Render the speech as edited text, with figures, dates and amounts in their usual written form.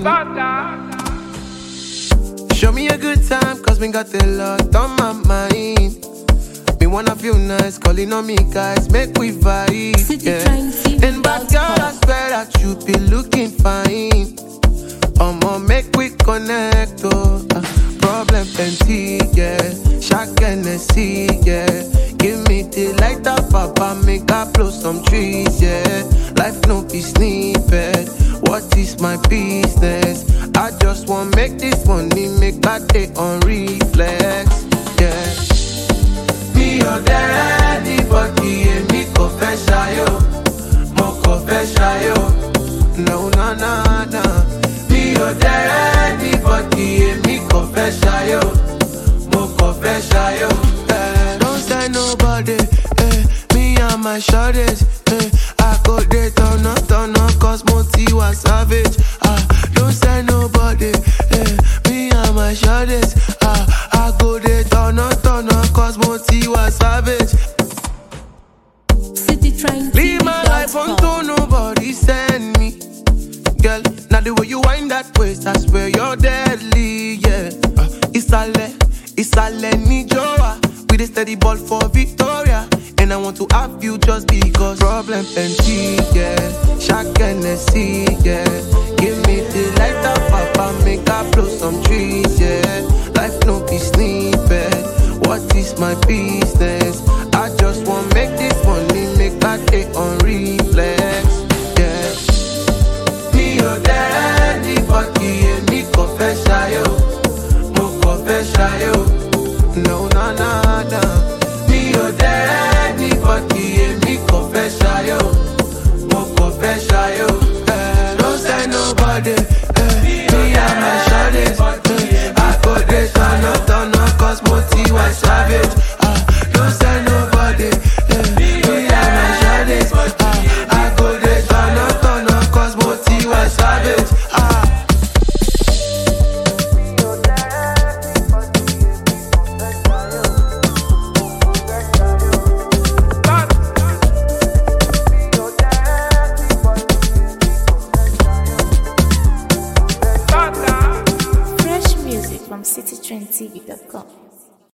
Show me a good time, cause we got a lot on my mind. Me wanna feel nice, calling on me guys, make we vibe, yeah. And back girl, I swear that you be looking fine. I'ma make we connect, oh. Problem plenty, yeah. Shaq Hennessy, yeah. Give me the light up, papa, make I blow some trees, yeah. Life no be snippet. What is my business? I just want make this money, make I take on reflex, yeah. Me or there, anybody, and me confession, yo. Mo confession, yo. No, no, no, no. Me or there, anybody, and me confession, yo. Mo confession, yo. Don't say nobody, me and my shorties, I go there, turn up, cause Moti was savage. Don't say nobody, me and my shorties, I go there, turn up, cause Moti was savage. Leave my life unto nobody send me. Girl, now the way you wind that waist, I swear you're deadly, yeah. It's a ni Joa. With a steady ball for Victoria. And I want to have you just because problem plenty, yeah. Shaq Hennessy, yeah. Give me the light up, papa, make I blow some trees, yeah. Life no be snippet. What is my business? I just want make this money, make I take on reflex, yeah. Me or there, anybody, and me confession, yo. Mo confession, yo. No, no, no, no. Me or there, anybody, and me confession, yo. Mo confession, yo. Don't say nobody, me and my shawties, I go there, turn up, cause Moti was savage. Don't say nobody, me and my shawties, I go there, turn up, cause Moti was savage. Fresh music from citytrendtv.com.